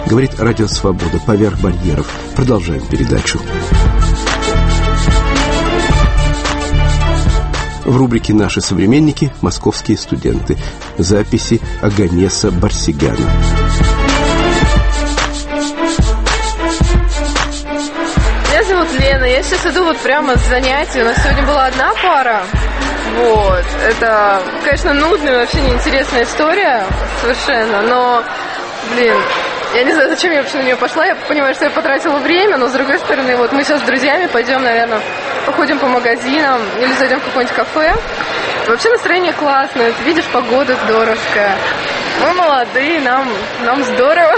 Говорит Радио Свобода. Поверх барьеров. Продолжаем передачу. В рубрике «Наши современники» московские студенты. Записи Оганеса Барсигяна. Меня зовут Лена. Я сейчас иду вот прямо с занятий. У нас сегодня была одна пара. Вот. Это, конечно, нудная, вообще неинтересная история совершенно. Но, я не знаю, зачем я вообще на нее пошла. Я понимаю, что я потратила время, но с другой стороны, вот мы сейчас с друзьями пойдем, наверное, походим по магазинам или зайдем в какое-нибудь кафе. Вообще настроение классное, ты видишь, погода здоровская. Мы молодые, нам здорово.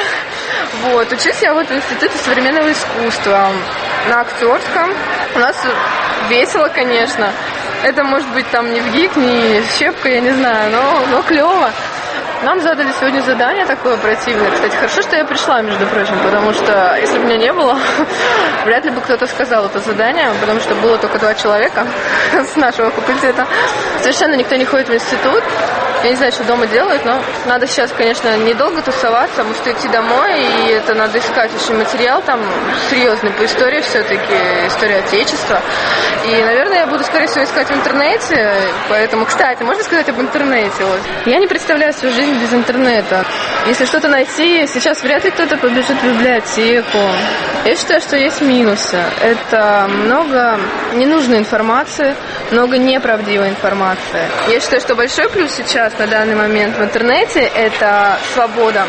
Вот, учусь я вот в Институте современного искусства на актерском. У нас весело, конечно. Это может быть там не вгик, не щепка, я не знаю, но клево. Нам задали сегодня задание такое противное. Кстати, хорошо, что я пришла, между прочим, потому что если бы меня не было, вряд ли бы кто-то сказал это задание, потому что было только 2 человека с нашего факультета. Совершенно никто не ходит в институт. Я не знаю, что дома делают, но надо сейчас, конечно, недолго тусоваться, может идти домой, и это надо искать очень материал там серьезный по истории все-таки, история Отечества. И, наверное, я буду, скорее всего, искать в интернете, поэтому, кстати, можно сказать об интернете? Вот. Я не представляю свою жизнь без интернета. Если что-то найти, сейчас вряд ли кто-то побежит в библиотеку. Я считаю, что есть минусы. Это много ненужной информации, много неправдивой информации. Я считаю, что большой плюс сейчас на данный момент в интернете – это свобода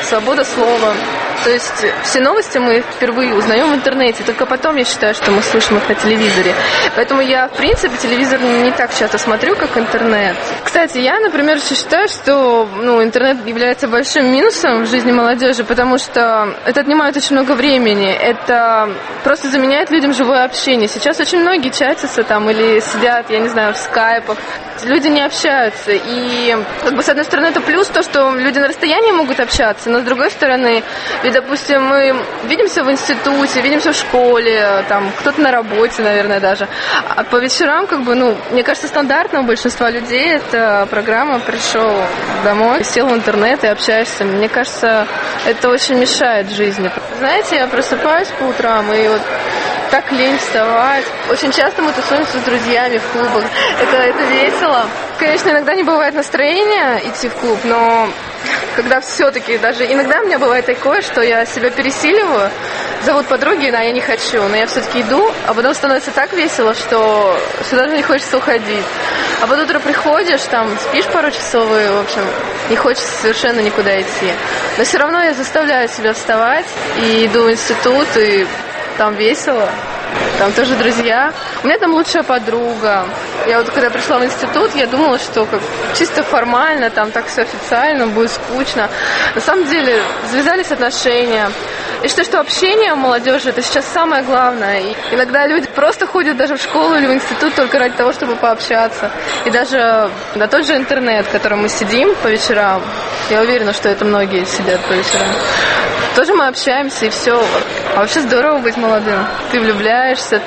слова. То есть все новости мы впервые узнаем в интернете, только потом я считаю, что мы слышим их на телевизоре. Поэтому я, в принципе, телевизор не так часто смотрю, как интернет. Кстати, я, например, считаю, что интернет является большим минусом в жизни молодежи, потому что это отнимает очень много времени. Это просто заменяет людям живое общение. Сейчас очень многие чатятся там или сидят, я не знаю, в скайпах. Люди не общаются. И, с одной стороны, это плюс то, что люди на расстоянии могут общаться, но с другой стороны, ведь, допустим, мы видимся в институте, видимся в школе, там, кто-то на работе, наверное, даже. А по вечерам, мне кажется, стандартно у большинства людей это программа «Пришел домой, сел в интернет и общаешься». Мне кажется, это очень мешает жизни. Знаете, я просыпаюсь по утрам и вот так лень вставать. Очень часто мы тусуемся с друзьями в клубах. Это весело. Конечно, иногда не бывает настроения идти в клуб, но когда все-таки, даже иногда у меня бывает такое, что я себя пересиливаю, зовут подруги, я не хочу, но я все-таки иду, а потом становится так весело, что сюда даже не хочется уходить. А под утро приходишь, спишь пару часов и, в общем, не хочется совершенно никуда идти. Но все равно я заставляю себя вставать и иду в институт, и там весело, там тоже друзья. У меня там лучшая подруга. Я вот когда пришла в институт, я думала, что чисто формально, там так все официально, будет скучно. На самом деле завязались отношения. Я считаю, что общение у молодежи это сейчас самое главное. И иногда люди просто ходят даже в школу или в институт только ради того, чтобы пообщаться. И даже на тот же интернет, в котором мы сидим по вечерам, я уверена, что это многие сидят по вечерам, тоже мы общаемся, и все. А вообще здорово быть молодым. Ты влюбляешься,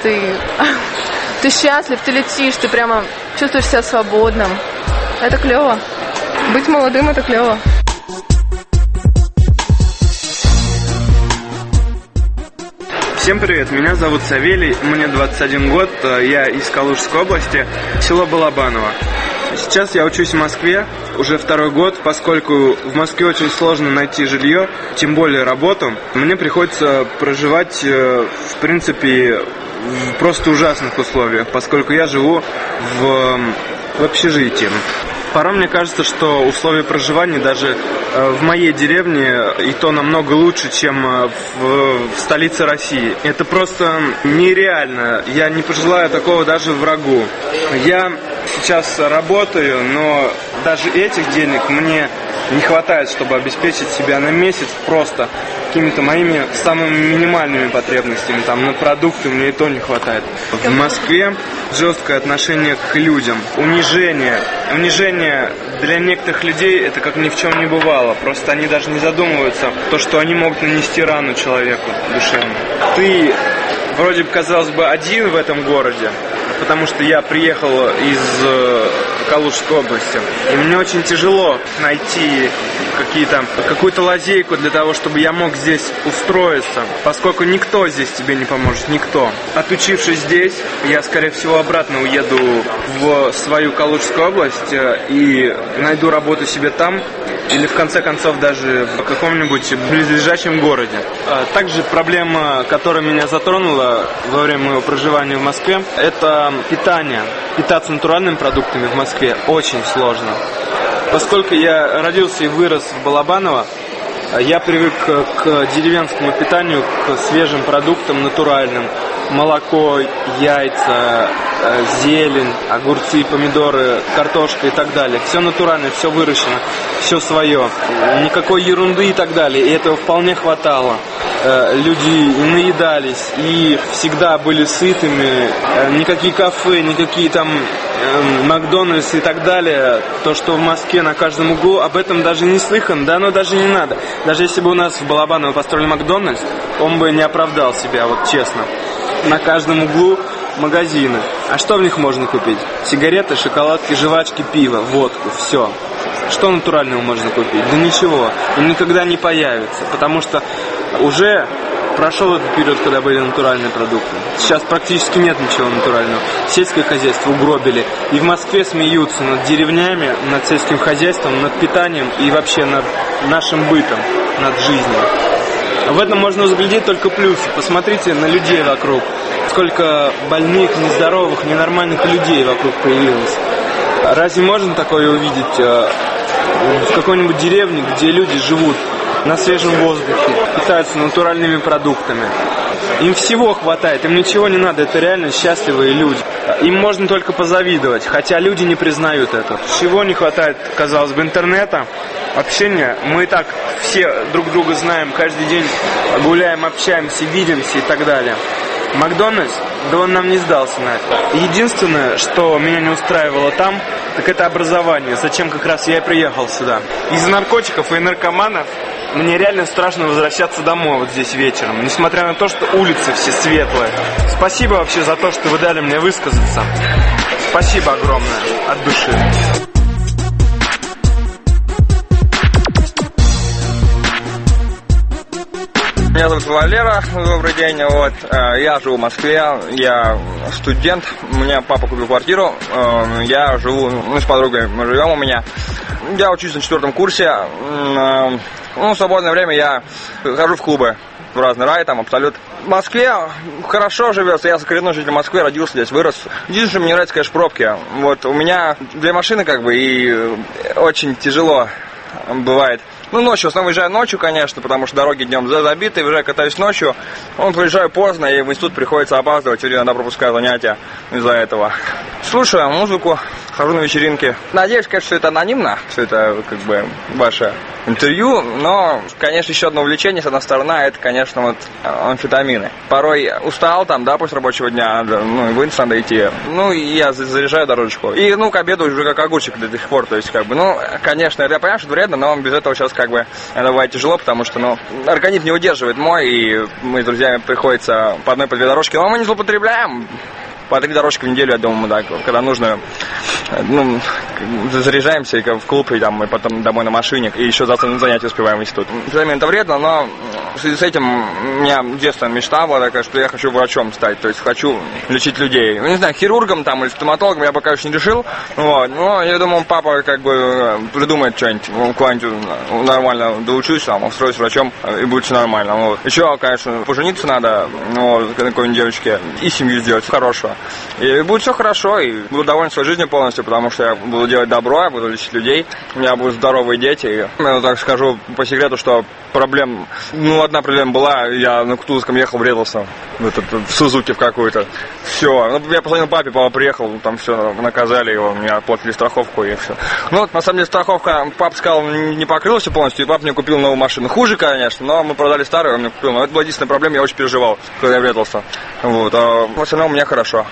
ты счастлив, ты летишь, ты прямо чувствуешь себя свободным. Это клево. Быть молодым — это клево. Всем привет, меня зовут Савелий, мне 21 год, я из Калужской области, село Балабаново. Сейчас я учусь в Москве уже 2-й год, поскольку в Москве очень сложно найти жилье, тем более работу. Мне приходится проживать, в принципе, в просто ужасных условиях, поскольку я живу в общежитии. Порой мне кажется, что условия проживания даже в моей деревне и то намного лучше, чем в столице России. Это просто нереально. Я не пожелаю такого даже врагу. Я сейчас работаю, но даже этих денег мне не хватает, чтобы обеспечить себя на месяц просто какими-то моими самыми минимальными потребностями. На продукты мне и то не хватает. В Москве жесткое отношение к людям. Унижение для некоторых людей это как ни в чем не бывало. Просто они даже не задумываются, что они могут нанести рану человеку душевно. Ты вроде бы, казалось бы, один в этом городе, потому что я приехал из Калужской области, и мне очень тяжело найти какую-то лазейку для того, чтобы я мог здесь устроиться, поскольку никто здесь тебе не поможет, никто. Отучившись здесь, я, скорее всего, обратно уеду в свою Калужскую область и найду работу себе там, или в конце концов даже в каком-нибудь близлежащем городе. Также проблема, которая меня затронула во время моего проживания в Москве, это питание. Питаться натуральными продуктами в Москве очень сложно. Поскольку я родился и вырос в Балабаново, я привык к деревенскому питанию, к свежим продуктам натуральным. Молоко, яйца, зелень, огурцы, помидоры, картошка и так далее. Все натуральное, все выращено, все свое. Никакой ерунды и так далее. И этого вполне хватало. Люди наедались и всегда были сытыми. Никакие кафе, никакие там Макдональдс и так далее. То, что в Москве на каждом углу, об этом даже не слыхан, да оно даже не надо. Даже если бы у нас в Балабаново построили Макдональдс, он бы не оправдал себя, вот честно. На каждом углу магазины. А что в них можно купить? Сигареты, шоколадки, жвачки, пиво, водку, все. Что натурального можно купить? Да ничего. И никогда не появится, потому что уже прошел этот период, когда были натуральные продукты. Сейчас практически нет ничего натурального. Сельское хозяйство угробили. И в Москве смеются над деревнями, над сельским хозяйством, над питанием и вообще над нашим бытом, над жизнью. В этом можно разглядеть только плюсы. Посмотрите на людей вокруг. Сколько больных, нездоровых, ненормальных людей вокруг появилось. Разве можно такое увидеть в какой-нибудь деревне, где люди живут на свежем воздухе, питаются натуральными продуктами? Им всего хватает, им ничего не надо, это реально счастливые люди. Им можно только позавидовать, хотя люди не признают это. Чего не хватает, казалось бы, интернета, общения. Мы и так все друг друга знаем, каждый день гуляем, общаемся, видимся и так далее. Макдональдс, да он нам не сдался на это. Единственное, что меня не устраивало там, так это образование. Зачем как раз я и приехал сюда. Из-за наркотиков и наркоманов мне реально страшно возвращаться домой вот здесь вечером, несмотря на то, что улицы все светлые. Спасибо вообще за то, что вы дали мне высказаться. Спасибо огромное, от души. Меня зовут Валера, добрый день, я живу в Москве, я студент, у меня папа купил квартиру, я живу, с подругой мы живем у меня, я учусь на 4 курсе, в свободное время я хожу в клубы, в разные рай, там, абсолют. В Москве хорошо живется, я коренной житель Москвы, родился здесь, вырос. Единственное, мне нравятся, конечно, пробки, у меня 2 машины, и очень тяжело бывает. Ночью, в основном выезжаю ночью, конечно, потому что дороги днем забиты, выезжаю, катаюсь ночью. Приезжаю поздно, и в институт приходится опаздывать, или иногда пропускаю занятия из-за этого. Слушаю музыку, хожу на вечеринки. Надеюсь, конечно, что это анонимно, что это ваше интервью, но, конечно, еще одно увлечение, с одной стороны, это, конечно, амфетамины. Порой устал после рабочего дня, в инст надо идти, и я заряжаю дорожечку. И, к обеду уже как огурчик до сих пор, то есть, конечно, я понимаю, что это вредно, но без этого сейчас, это бывает тяжело, потому что, организм не выдерживает мой, и мы с друзьями приходится по 1-2 дорожки, но мы не злоупотребляем. По 3 дорожки в неделю, я думаю, да, когда нужно, заряжаемся в клуб, и потом домой на машине, и еще завтра на занятия успеваем в институт. Это вредно, но в связи с этим у меня детство мечта была такая, что я хочу врачом стать, то есть хочу лечить людей. Не знаю, хирургом или стоматологом я пока еще не решил, но я думаю, папа придумает что-нибудь, куда-нибудь нормально доучусь, устроюсь врачом, и будет все нормально. Еще, конечно, пожениться надо, какой-нибудь девочке, и семью сделать хорошего. И будет все хорошо, и буду доволен своей жизнью полностью, потому что я буду делать добро, я буду лечить людей, у меня будут здоровые дети. И я так скажу по секрету, что проблем, одна проблема была, я на Кутузовском ехал, врезался в Сузуки в какую-то. Все, я позвонил папе, папа приехал, там все, наказали его, мне оплатили страховку и все. На самом деле страховка, папа сказал, не покрылась полностью, и папа мне купил новую машину. Хуже, конечно, но мы продали старую, он мне купил. Но это была единственная проблема, я очень переживал, когда я врезался. А в остальном у меня хорошо.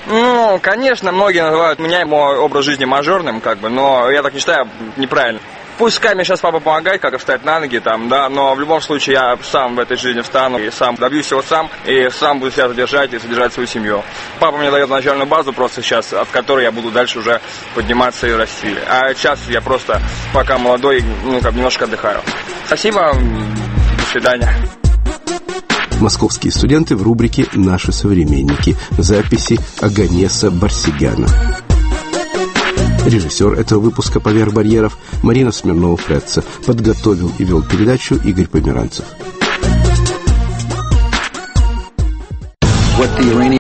Конечно, многие называют меня и мой образ жизни мажорным, но я так не считаю, неправильно. Пускай мне сейчас папа помогает, как встать на ноги, там, да, но в любом случае я сам в этой жизни встану и сам добьюсь всего сам, и сам буду себя содержать и содержать свою семью. Папа мне дает начальную базу просто сейчас, от которой я буду дальше уже подниматься и расти. А сейчас я просто пока молодой, немножко отдыхаю. Спасибо, до свидания. Московские студенты в рубрике «Наши современники». Записи Оганеса Барсигяна. Режиссер этого выпуска «Поверх барьеров» Марина Смирнова-Фредца. Подготовил и вел передачу Игорь Померанцев.